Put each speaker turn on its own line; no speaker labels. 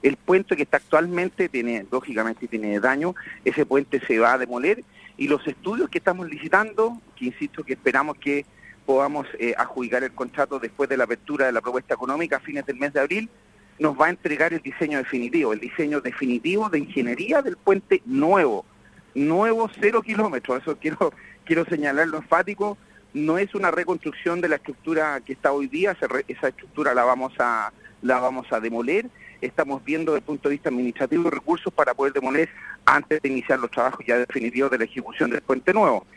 El puente que está actualmente lógicamente tiene daño, ese puente se va a demoler y los estudios que estamos licitando, que insisto que esperamos que podamos adjudicar el contrato después de la apertura de la propuesta económica a fines del mes de abril, nos va a entregar el diseño definitivo de ingeniería del puente nuevo 0 kilómetros, eso quiero señalarlo enfático, no es una reconstrucción de la estructura que está hoy día, esa estructura la vamos a demoler, estamos viendo desde el punto de vista administrativo recursos para poder demoler antes de iniciar los trabajos ya definitivos de la ejecución del puente nuevo.